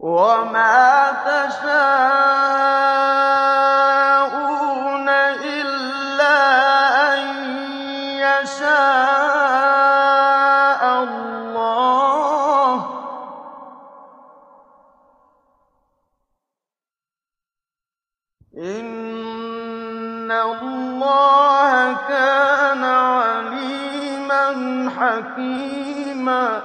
وَمَا تَشَاءُونَ إِلَّا أَن يَشَاءَ اللَّهُ ۚ إِنَّ اللَّهَ كَانَ عَلِيمًا حَكِيمًا.